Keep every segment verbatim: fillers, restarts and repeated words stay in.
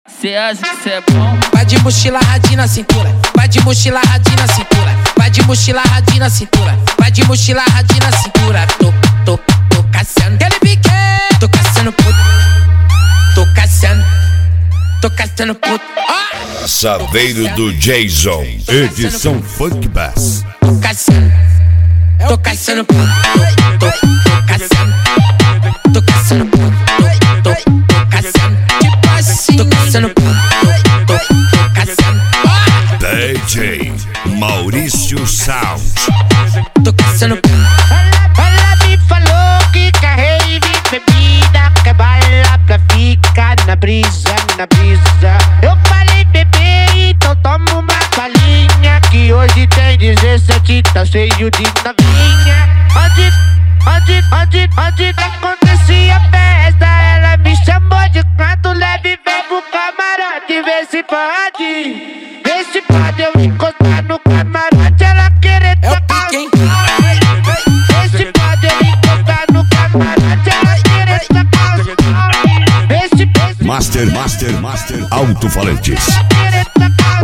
Cê acha que cê é bom? Vai de mochila radinha na cintura, vai de mochila radinha na cintura, vai de mochila radinha na cintura, vai de mochila radinha na cintura. Tô, tô, tô caçando, ele pique, tô caçando puto, tô caçando, tô caçando puto. Oh! Saveiro do Jason, edição Funk Bass. Tô caçando, tô caçando puto, tô, tô, tô caçando, tô caçando puto, tô, tô, tô caçando, tipo assim, tô caçando puto, tô, tô caçando. Oh! D J Maurício Sound. Tô caçando puto. Ela me falou que carrei bebida, que bala pra ficar na brisa, na brisa. Eu falei, bebê, então toma uma balinha, que hoje tem dezessete, tá cheio de novinha. Onde, onde, onde, onde acontecia festa, ela me chamou de canto leve, vem pro camarote, vê se pode, vê se pode eu encostar no camarote, ela querer É o tocar. pique, hein? Vê se pode eu encostar no camarote, ela querer tocar. Vê se, vê se Master, Master, Master Alto-Falantes. querer tocar.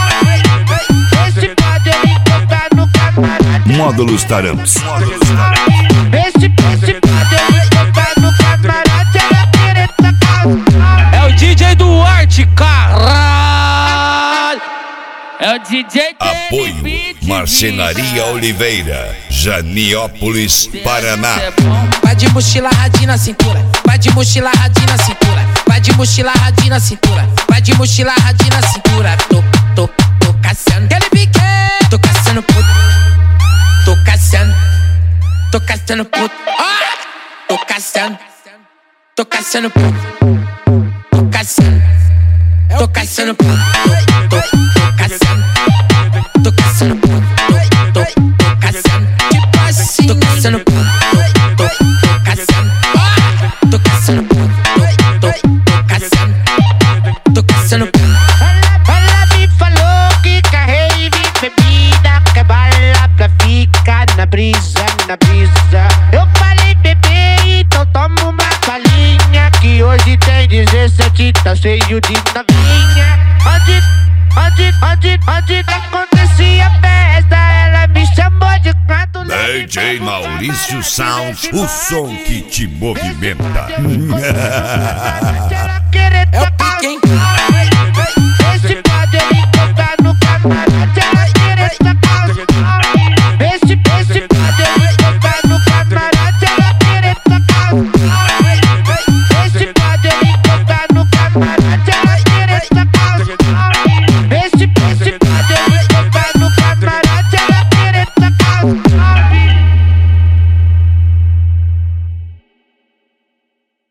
Vê se pode eu encostar no camarote. Módulos Taramps. Vê se, vê se pode eu encostar no camarote, ela querer tocar. É o D J Duarte, caralho! É o D J Apoio Marcenaria Oliveira, Janiópolis, Paraná. Cê é bom? Vai de mochila radinha na cintura, vai de mochila radinha na cintura, vai de mochila radinha na cintura, vai de mochila radinha na cintura. Tô, tô, tô caçando, ele pique, tô caçando puto, tô caçando, tô caçando puto. Oh! Tô caçando, tô caçando puto, tô caçando, tô caçando puto, tô, tô caçando, tô caçando puto, tô, tô caçando, tipo assim, tô caçando puto, tô, tô caçando, oh! Tô caçando puto, tô, tô caçando, tô caçando puto. Ela, ela me falou que carrei bebida, que bala pra ficar na brisa, na brisa. Eu falei, bebê, então toma uma balinha, que hoje tem dezessete, tá cheio de novinha. Onde, onde, onde, onde acontecia festa, ela me chamou de canto. D J Maurício Sound, o som que te movimenta. Ela querer